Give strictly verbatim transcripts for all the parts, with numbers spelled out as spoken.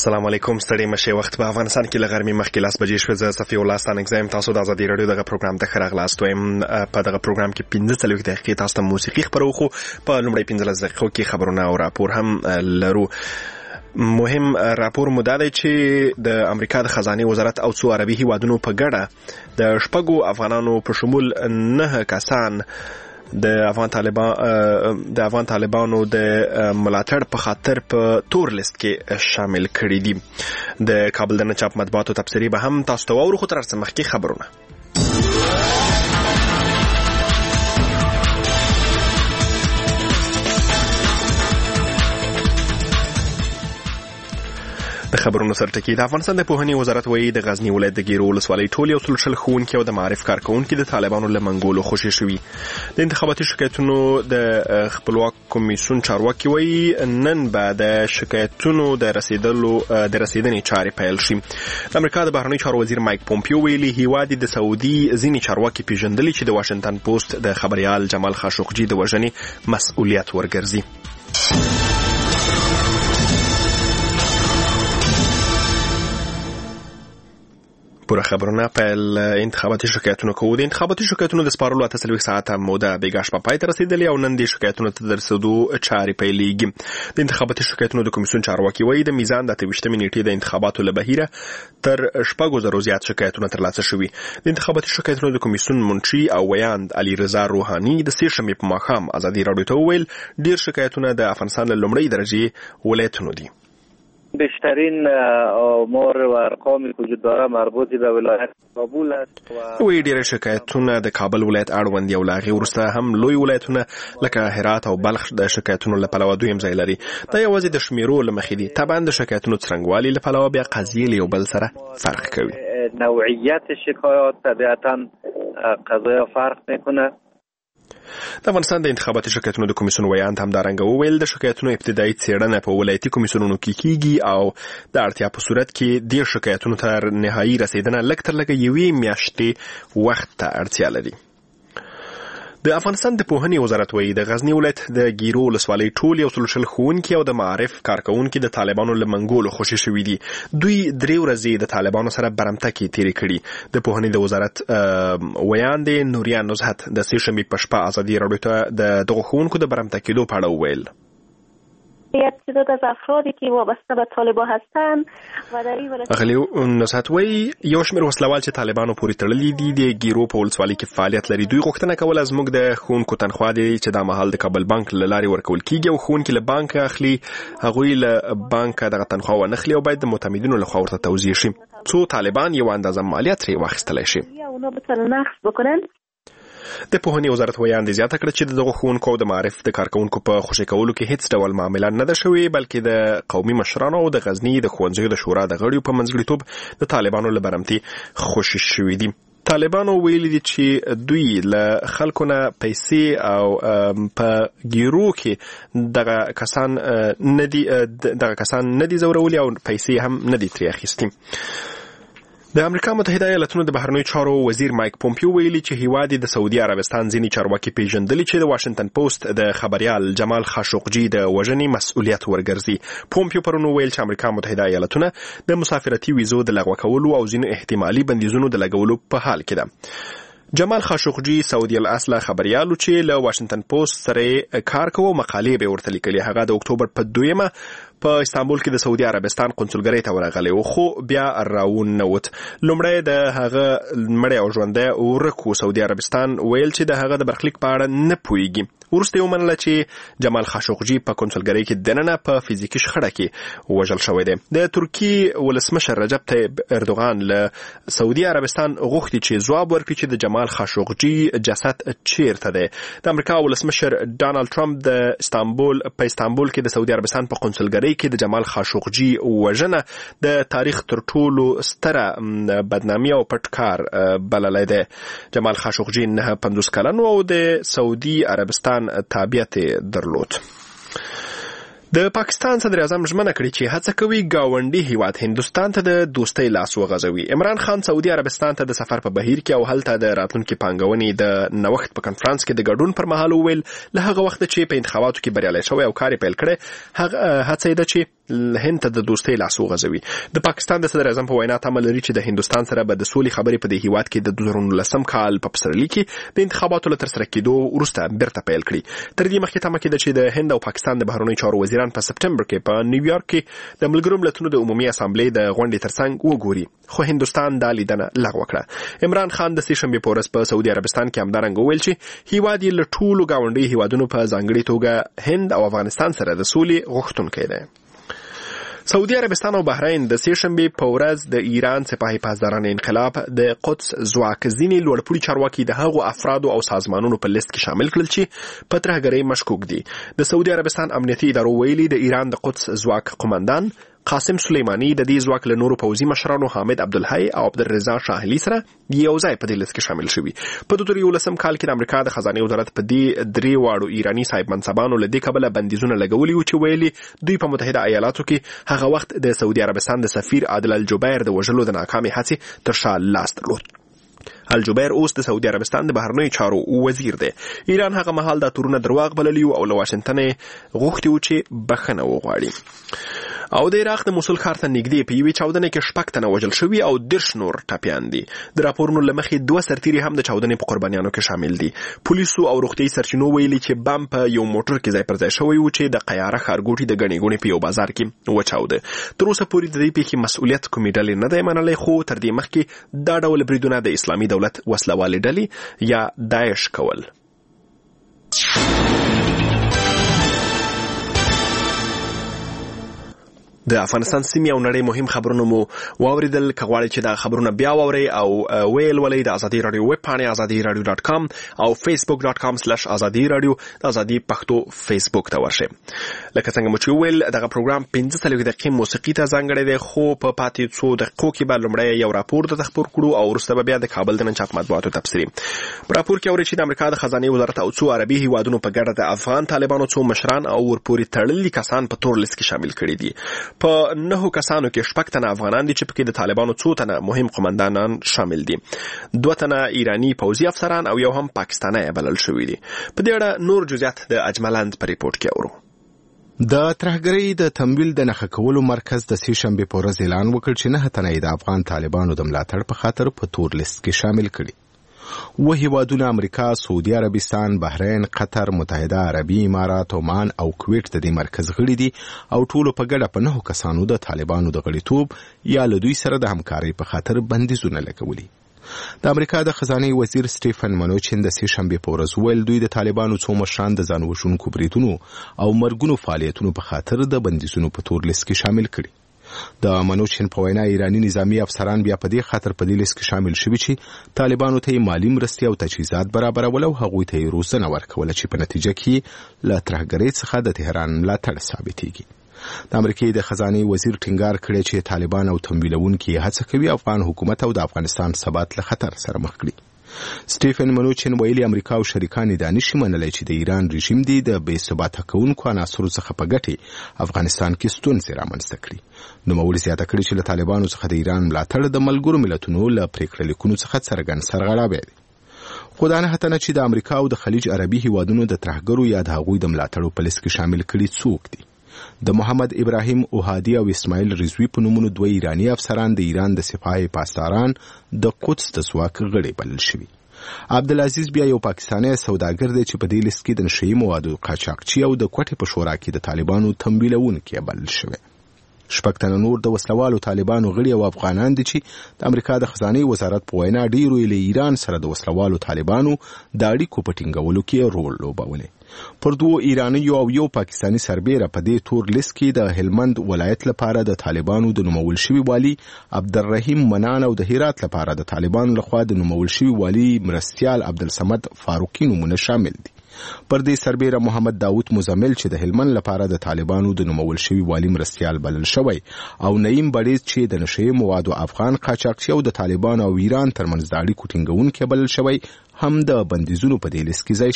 السلام علیکم ستړي مشه وخت په افغانستان کې لغرمې مخکې لاس بجې شوه. زه صفي الله ستانک زم تاسو د ازادي رادیو دغه پروګرام ته خراغ لاست وایم. په دغه پروګرام کې پنځه څلوېښت دقیقې تاسو ته موسیقي خبرو خو په لومړی پنځلس دقیقو کې خبرونه او راپور هم لرو. مهم راپور مو دا دی چې د امریکا د خزانه وزارت او څو عربي هیوادونو په ګډه د شپږو افغانانو په شمول نه کسان د افغان طالبان د افغان طالبانو د ملاتړ په خاطر په تور لیست کې شامل کړي دي. د کابل د نچاپ مطبوعاتو تفسیری به هم تاسو ته وورو. خو تر څه مخکې خبرونه. د خبرونو سرټکی. د افغانستان د پوهنې وزارت وایي د غزنی ولایت د ګیرو ولسوالۍ ټول یو سل شل ښوونکي او د معارف کارکونکي د طالبانو له منګولو خوشي شوي. د انتخاباتي شکایتونو د خپلواک کمیسیون چارواکي وایي نن به د شکایتونو د رسیدلو د رسیدنې چارې پیل شي. د امریکا د بهرنیو چارو وزیر مایک پومپیو ویلي هیواد د سعودي ځینې چارواکي پیژندلي چې د واشنگټن پوسټ د خبريال جمال خاشقجي د وژنې مسؤلیت ورګرځي. پوره خبرونه په انتخاباتي شکایتونو کوو. د انتخاباتي شکایتونو د سپارلو اته څلوېښت ساعته موده بېګا شپه پای ته رسېدلې او نن د شکایتونو ته د رسېدو چارې پیلېږي. د انتخاباتي شکایتونو د کمیسیون چارواکي وایي د میزان د اته ویشتمې نیټې د انتخاباتو له بهیره تر شپږو زرو زیات شکایتونه ترلاسه شوي. د انتخاباتي شکایتونو د کمیسیون منشي او ویاند علي رضا روحاني د سې شنبې په ماښام ازادي راډیو ته وویل ډېر شکایتونه د افغانستان له لومړۍ درجې ولایتونو دي. بیشترین آمار و ارقامی وجود داره مربوط به ولایت کابل است و وی ډېر شکایتونه د کابل ولایت اړوند یو لاغي ورسته هم لوی ولایتونه لکه هرات او بلخ د شکایتونو له پلوه دویم ځای لري. دا یوازې د شمیرو له مخې دي. طبعا د شکایتونو څرنګوالي له پلوه بیا قضیې له یو بل سره فرق کوي. نوعیت شکایات طبیعتا قضایا فرق میکنه. د افغانستان د انتخاباتي شکایتونو د کمیسیون ویاند همدارنګه وویل د شکایتونو ابتدایي څېړنه په ولایتي کمیسیونونو کې کیږي او د اړتیا په صورت کې د شکایتونو تر نهایي رسیدنه لږ تر لږه یوې میاشتې وخت ته اړتیا لري. د افغانستان د پوهنې وزارت وایي د غزنی ولایت د ګیرو ولسوالۍ ټول یو سل شل ښوونکي او د معارف کارکونکي د طالبانو له منګولو خوشي شوي دي. دوی درې ورځې د طالبانو سره برمته کې تېرې کړي. د پوهنې د وزارت ویاندې نوریا نزهت د سې شنبې په شپه ازادي راډیو ته د دغو ښوونکو د برمته کېدو په اړه وویل. تعداد از افرادی که وابسته به طالبان هستند و در این ولایت اغلی نصحت وی یو شمېر وسلوال چې طالبانو پورې تړلي دي د ګیرو په ولسوالۍ کې فعالیت لري. دوی غوښتنه کوله زموږ د ښوونکو تنخوا دی چې دا مهال د کابل بانک له لارې ورکول کیږي او ښوونکي له بانک اخلي هغوی له بانک دغه تنخوا ونه اخلي او باید د معتمدینو لخوا ورته توزیع شي څو طالبان یو اندازه مالیه ترې واخیستلی شي. اونا بتونن نقص بکنن. د پوهنې وزارت ویاند زیاته کړه چې دغه ښوونکو او د معارف د کارکونکو په خوشي کولو کې هیڅ ډول معامله نه ده شوې بلکې د قومي مشرانو او د غزنی د ښوونځیو د شورا د غړیو په منځګړیتوب د طالبانو له برمتي خوشي شوي دي. طالبانو ویلي دي چې دوی له خلکو نه پیسې او په ګیرو کې دغه کسان نه دي دغه کسان نه دي زورولي او پیسې هم نه دي ترې اخیستي. د امریکا متحده ایالاتونو د بهرنیو چارو وزیر مایک پومپیو ویلي چې هیواد د سعودي عربستان ځینې چارواکي پیژندلي چې د واشنگټن پوسټ د خبريال جمال خاشقجي د وژنې مسؤلیت ورګرځي. پومپیو پرون ویل چې امریکا متحده ایالاتونه د مسافرتي ویزو د لغوه کولو او ځینو احتمالي بندیزونو د لګولو په حال کې ده. جمال خاشقجي سعودي الاصله خبريالو چې له واشنگټن پوسټ سره کار کوي مقالې به ورته لیکلي. هغه د اکتوبر په دویمه په استانبول کې د سعودي عربستان قونسلګرۍ ته ورغلی و خو بیا راون نه وت. لومړی د هغه مړی او ژوندی ورک سعودي عربستان ویل چې د هغه د برخلیک په اړه نه پوهیږي. وروسته یې ومنله چې جمال خاشقجي په قونسلګرۍ کې دننه په فزیکي شخړه کې وژل شوی دی. د ترکي ولسمشر رجب طیب اردوغان له سعودي عربستان غوښتي چې ځواب ورکړي چې د جمال خاشقجي جسد چیرته دی. د امریکا ولسمشر ډانلډ ټرمپ د استانبول په استانبول کې د سعودي عربستان په قونسلګرۍ کې د جمال خاشقجي وژنه د تاریخ تر ټولو ستره بدنامي او پټکار بللی دی. جمال خاشقجي نه پنځوس کلن و او د سعودي عربستان تابعیت درلود. د پاکستان صدر اعظم ژمنه کړې چې هڅه کوي ګاونډي هیواد هندوستان ته د دوستۍ لاس وغځوي. عمران خان سعودي عربستان ته د سفر په بهیر کې او هلته د راتلونکي پانګونې د نوښت په کنفرانس کې د ګډون پر مهال وویل له هغه وخت چې په انتخاباتو کې بریالی شوی او کار پیل کړی هغه هڅه ده چې هند ته د دوستۍ لاس وغځوي. د پاکستان د صدر اعظم په وینا تمه لري چې د هندوستان سره به د سولې خبرې په دې هیواد کې د دوه زره نولسم کال په پسرلي کې د انتخاباتو له ترسره کېدو وروسته بیرته پیل کړي. تر دې مخکې تمه کېده چې د هند او پاکستان د بهرنیو چارو وزیران په سپټمبر کې په نیویارک کې د ملګرو ملتونو د عمومي اسامبلې د غونډې ترڅنګ وګوري، خو هندوستان دا لیدنه لغوه کړه. عمران خان د سې شنبې په ورځ په سعودي عربستان کې همدارنګه وویل چې هیواد یې له ټولو ګاونډیو هیوادونو په ځانګړې توګه هند او افغانستان سره د سولې غوښتونکی دی. سعودي عربستان او بحرین د سې شنبې په ورځ د ایران سپاهي پاسداران انقلاب د قدس ځواک ځینې لوړپوړي چارواکي د هغو افرادو او سازمانونو په لیست کې شامل کړل چې په ترهګرۍ مشکوک دي. د سعودي عربستان امنیتي ادارو ویلي د ایران د قدس ځواک قومندان قاسم سلیمانی د دې ځواک له نورو پوځي مشرانو حامد عبدالحی او عبدالرضا شاهلي سره یو ځای په دې لیست کې شامل شوي. په دوه زره یولسم کال کې د امریکا د خزانې وزارت په دې درې واړو ایراني صاحب منصبانو له دې کبله بندیزونه لګولي وو چې ویلي دوی په متحده ایالاتو کې هغه وخت د سعودي عربستان د سفیر عادل الجبیر د وژلو د ناکامې هڅې تر شا لاس درلود. الجبیر اوس د سعودي عربستان د بهرنیو چارو وزیر دی. ایران هغه مهال دا تورونه درواغ بللي او له واشنګټن غوښتي و چې بخښنه وغواړي. او د عراق د موصل ښار ته نږدې په یوې چاودنې کې شپږ تنه وژل شوي او دېرش نور ټپیان دي. د راپورونو له مخې دوه سرتیري هم د چاودنې په قربانیانو کې شامل دي. پولیسو او روغتیايي سرچینو ویلي چې بم په یو موټر کې ځای پر ځای شوی و چې د قیاره ښارګوټي د ګڼې ګوڼې په یو بازار کې وچاوده. تر اوسه پورې د دې پیښې مسؤلیت کومې ډلې نه دی منلی، خو تر دې مخکې دا ډول بریدونه د اسلامي دولت وسلوالې ډلې یا داعش کول. د افغانستان سیمې او نړۍ مهم خبرونه مو واوریدل. که غواړئ چې دا خبرونه بیا واورئ او ویل ولئ د ازادي رادیو ویب پاڼې ازادي رادیو ډاټ کام او فیسبوک ډاټ کام سلیش ازادي رادیو د ازادي پښتو فیسبوک ته ورشئ. لکه څنګه مو چې ویل دغه پروګرام پنځه څلوېښت دقیقې موسیقي ته ځانګړی دی، خو په پاتې څو دقیقو کې به لومړی یو راپور درته خپور کړو او وروسته به بیا د کابل د نن چاپ مطبوعاتو تبصرې. په راپور کې اورئ چې د امریکا د خزانې وزارت او څو عربي هیوادونو په ګډه د افغان طالبانو څو مشران او ورپورې تړلي کسان په تور لیست کې شامل کړي دي. په نهو کسانو کې شپږ تنه افغانان دي چې پکې د طالبانو څو تنه مهم قومندانان شامل دي. دوه تنه ایرانی پوځي افسران او یو هم پاکستانی بلل شوي دي. په دې اړه نور جزئیات د اجملند په ریپورت کې اورو. د ترهګرۍ د تمویل د نښه کولو مرکز د سې شنبې په ورځ اعلان وکړ چې نه تنه د افغان طالبانو د ملاتړ په خاطر په تور لیست کې شامل کړي. و هیوادونه امریکا، سعودي عربستان، بحرین، قطر، متحده عربي امارات، عمان او کویت د دې مرکز غړي دي او ټولو په ګډه په نهو کسانو د طالبانو د غړیتوب یا له دوی سره د همکارۍ په خاطر بندیزونه لګولي. د امریکا د خزانې وزیر سټیفن منوچین د سې شنبې په ورځ ویل دوی د طالبانو څو مشران د ځان وژونکو بریدونو او مرګونو فعالیتونو په خاطر د بندیزونو په تور لیست کې شامل کړي. د منوچین په وینا ایرانی نظامی افسران بیا په دې خاطر په دې لیست کې شامل شوي چې طالبانو ته مالی مرستې او تجهیزات برابرول او هغوی ته روزنه ورکوله چې په نتیجه کې له ترهګرۍ څخه د تهران ملاتړ ثابتېږي. د امریکای د خزانې وزیر ټینګار کړی چې طالبان او تمویلونکي هڅه کوي افغان حکومت او د افغانستان ثبات له خطر سره مخ کړي. سټیفن منوچین ویلي امریکا او شریکان دا نشي منلی چې د ایران رژیم دی د بې ثباته کوونکو عناصرو څخه په ګټې افغانستان کې ستونزې رامنځته کړي. نوموړي زیاته کړې چې له طالبانو څخه د ایران ملاتړ د ملګرو ملتونو له پریکړه لیکونو څخه څرګند سرغړاوی دی. خو دا نه هتنه چې د امریکا او د خلیج عربي هیوادونو د ترهګرو یا د هغوی د ملاتړو په لیست کې شامل کړي څوک دي. د محمد ابراهیم اوهادي او اسماعیل رضوی په نومونو دوه ایرانی افسران د ایران د سپاهي پاسداران د قدس د ځواک غړي بلل شوي. عبدالعزیز بیا یو پاکستانی سوداګر دی چې په دې لیست کې د نشهیي موادو قاچاقچي او د کوټې په شورا کې د طالبانو تمویلونکي بلل شوی. شپږ تنه نور د وسلوالو طالبانو غړي او افغانان دي چې د امریکا د خزانې وزارت په وینا ډیرو له ایران سره د وسلوالو طالبانو د اړیکو په ټینګولو کې رول لوبولی. پر دوو ایرانیو او یو پاکستانی سربیره په دې تور لیست کې د هلمند ولایت لپاره د طالبانو د نومول شوي والي عبدالرحیم منان او د هرات لپاره د طالبانو لخوا د نومول شوي والي مرستیال عبدالصمد فاروقي نومونه شامل دي. پر دې سربیره محمد داود مزمل چې د هلمند لپاره د طالبانو د نومول شوي والي مرستیال بلل شوی او نعیم بړیز چې د نشهیي موادو افغان قاچاقچي او د طالبانو او ایران ترمنځ د اړیکو ټینګونکي بلل شوی هم د بندیزونو په دې لیست کې ځای شوي.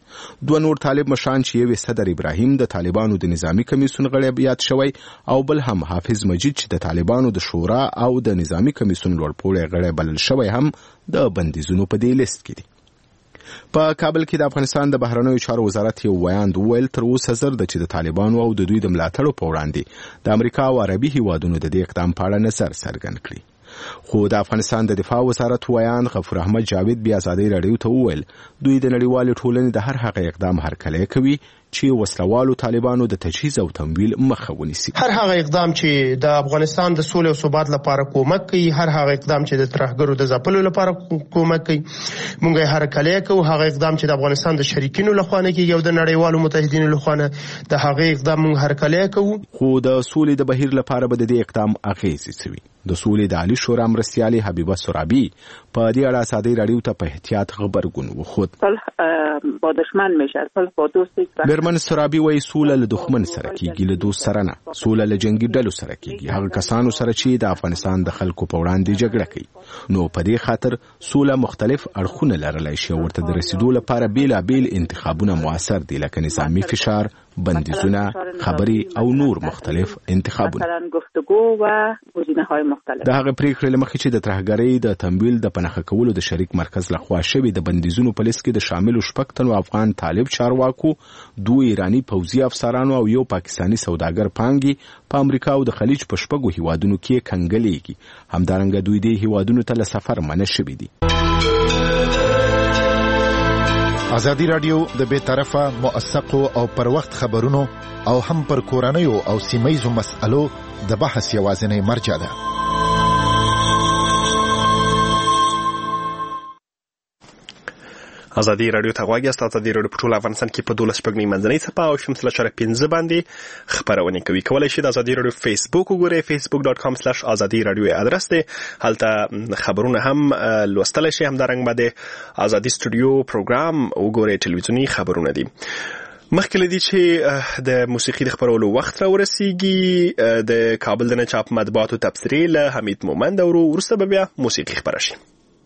دوه نور طالب مشران چې یو صدر ابراهیم د طالبانو د نظامی کمیسیون غړی یاد شوی او بل هم حافظ مجید چې د طالبانو د شورا او د نظامی کمیسیون لوړپوړی غړی بلل شوی هم د بندیزونو په دې لیست کې دي. په کابل کې د افغانستان د بهرنیو چارو وزارت یو ویاند وویل تر اوسه زر ده چې د طالبانو او د دوی د ملاتړو په وړاندې د امریکا او عربي هیوادونو د دې اقدام په اړه نظر څرګند کړي. خو د افغانستان د دفاع وزارت ویاند غفور احمد جاوید بیا ازادي راډیو ته وویل دوی د نړیوالې ټولنې د هر هغه اقدام هرکلی کوي چې وسلوالو طالبانو د تجهیز او تمویل مخه ونیسي. هر هغه اقدام چې د افغانستان د سولې او ثبات لپاره کومک کوي، هر هغه اقدام چې د ترهګرو د ځپلو لپاره کومک کوي، موږ یې هرکلی کوو. هغه اقدام چې د افغانستان د شریکینو لخوا نه کیږي او د نړیوالو متحدینو لخوا نه، د هغه اقدام موږ هرکلی کوو. خو د سولې د بهیر لپاره به د دې اقدام اغیزې څه وي؟ د سولې د عالی شورا مرستیالې حبیبه سرابی په دې اړه ازادي راډیو ته په احتیاط خبرګون وښود. صلح با دشمن میشه، صلح با دوست. برمن سرابی وایي سوله له دښمن سره کیږي، له دوست سره نه. سوله له جنگي ډلو سره کیږي، هغه کسانو سره چې د افغانستان د خلکو په وړاندې جګړه کوي. نو په دې خاطر سوله مختلف اړخونه لرلی شي او ورته د رسیدو لپاره بیلابیل انتخابونه موثر دي، لکه نظامی فشار، بندیزونه، خبري او نور مختلف انتخابونه. مثلا گفتگو و گزینه‌های مختلف. د هغه پریکړې لمخې چې د ترهګرۍ د تمویل د پنهخه کولو د شریک مرکز لخوا شوی د بندیزونو په لیست کې د شاملو شپږ تنو افغان طالب چارواکو، دوه ایرانی پوځي افسرانو او یو پاکستانی سوداګر پانګي په امریکا او د خلیج په شپږو هیوادونو کې کنګلېږي. همدارنګه دوی دې هیوادونو ته له سفر منع شوي دي. ازادي راډیو د بې طرفه موثقو او پر وخت خبرونو او هم پر کورنیو او سیمه‌یزو مسألو د بحث یوازینی مرجع ده. ازادي راډیو ته غواړي تاسو ازادي راډیو په ټول افغانستان کې په دولس پګنی منځنۍ صفه او شمس لچره پنځه باندې خبرونه کوي. کولای شئ د ازادي راډیو فیسبوک وګورئ، facebook dot com slash ازادي راډیو ادرس دی، هلته خبرونه هم لوستل شي. همدارنګه باندې ازادي سټوډیو پروګرام وګورئ، ټلویزیونی خبرونه دي. مخکې لدی چې د موسیقي د خبرولو وخت را ورسیږي، د کابل د چاپ مطبوعاتو تبصرې له حمید مومند او ورسته بیا موسیقي خبره شي.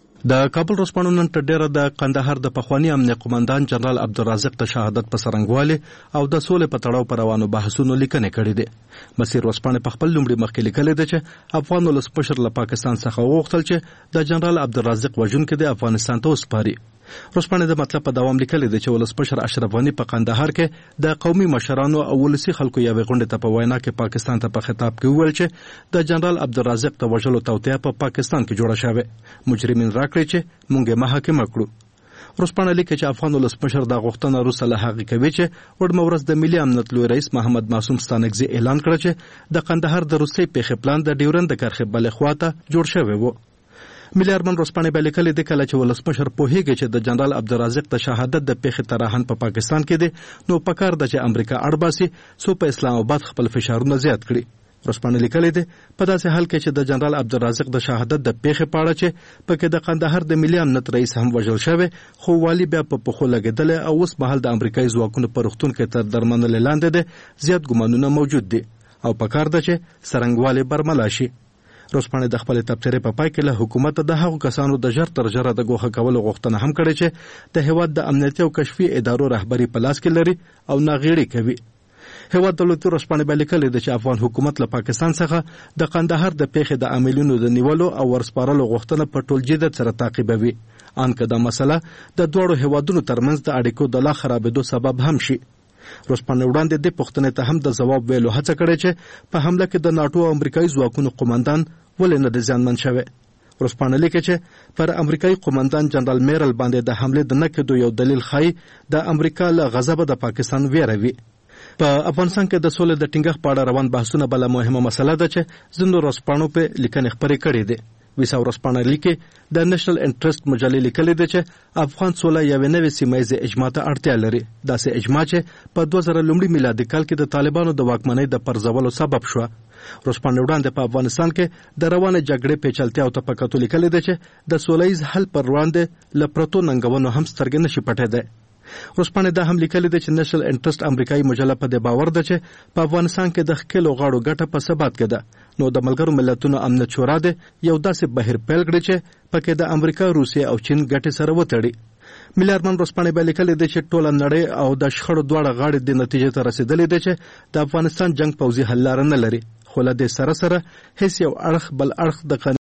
د کابل ورځپاڼو نن تر ډیره د قندهار د پخوانی امنیه قومندان جنرال عبدالرازق د شهادت په سرنګواله او د سولې په تړاو پر روانو بحثونو لیکنې کړې دي. مسیر ورځپاڼې په خپل لومړي مخکې لیکلې ده چې افغان ولسمشر له پاکستان څخه وغوښتل چې د جنرال عبدالرازق وژونکي د افغانستان ته وسپاري. ورځپاڼې د مطلب په دوام لیکلې ده چې ولسمشر اشرف غني په قندهار کې د قومي مشرانو او ولسي خلکو یوې غونډې ته په وینا کې پاکستان ته په خطاب کې وویل چې د جنرال عبدالرازق د وژلو توطیه په پاکستان کې جوړه شوې، مجرمین راکړي چې موږ یې محاکمه کړو. ورځپاڼه لیکي چې افغان ولسمشر د غوښتنه وروسته له هغې کوي چې وړمه ورځ د ملي امنیت لوی رئیس محمد معصوم ستانکزي اعلان کړ چې د قندهار د روسي پیښې پلان د ډیورند د کرښې بلې خواته جوړ شوی و. ملي ارمن ورځپاڼې به لیکلې ده کله چې ولسمشر پوهیږي چې د جنرال عبدالرازق د شهادت د پیښې تراهن په پاکستان کې دی، نو پکار ده چې امریکا اړ باسي څو په اسلام آباد خپل فشارونه زیات کړي. ورځپاڼې لیکلې ده په داسې حال کې چې د جنرال عبدالرازق د شهادت د پیښې په اړه چې پکې د قندهار د ملي امنیت رئیس هم وژل شوی، خو والي بیا په پخو لګېدلی او اوس مهال د امریکایي ځواکونو په روغتون کې تر درملنې لاندې دی. زیات ګمانونه موجود دي او پکار ده چې سرنګواله برملا شي. ورځپاڼې د خپل تبصرې په پای کې له حکومت د هغو کسانو د ژر تر ژره د ګوښه کولو غوښتنه هم کړې چې د هیواد د امنیتي او کشفي ادارو رهبري په لاس کې لري او ناغېړي کوي. هیواد دولتي ورځپاڼې به لیکلې ده چې افغان حکومت له پاکستان څخه د قندهار د پیښې د عاملینو د نیولو او ورسپارلو غوښتنه په ټول جدت سره تعقیبوي، ان که دا مسله د دواړو هیوادونو ترمنځ د اړیکو د لا خرابېدو سبب هم شي. ورځپاڼې وړاندې د پوښتنې ته هم د ځواب ویلو هڅه کړې چې په حمله کې د ناټو او امریکایي ځواکونو قومندان ولې نه دی زیانمن شوی. ورځپاڼه لیکي چې پر امریکایي قومندان جنرال میرل باندې د حمله د نه کېدو یو دلیل ښایي د امریکا له غضبه د پاکستان ویره وي. په افغانستان کې د سولې د ټینګښت په اړه روان بحثونه بله مهمه مسله ده چې ځینو ورځپاڼو په لیکنې خپرې کړې دي. ویسا ورځپاڼه لیکي د نېشنل انټرست مجلې لیکلې ده چې افغان سوله یوې نوې سیمهییزې اجماع ته اړتیا لري، داسې اجماع چې په دوه زره لومړي میلادي کال کې د طالبانو د واکمنۍ د پرځولو سبب شوه. ورځپاڼې وړاندې په افغانستان کې د روانې جګړې پیچلتیا او ته په کتو لیکلې ده چې د سولیز حل پر وړاندې له پرتو ننګونو هم سترګې نشي پټېدی. ورځپاڼې دا هم لیکلې ده چې نېشنل انټرست امریکایي مجله په دې باور ده چې په افغانستان کې د ښکېلو غاړو ګټه په ثبات کې ده، نو د ملګرو ملتونو امنیت شورا ده یو داسې بهیر پیل کړی چې پکې د امریکا، روسیې او چین ګټې سره وتړي. ملي ارمان ورځپاڼې به لیکلي دي چې ټوله نړۍ او د شخړو دواړه غاړې د نتیجې ته رسېدلې دي چې د افغانستان جنگ پوځي حل لاره نه لري، خو له دې سره سره هیڅ یو اړخ بل اړخ د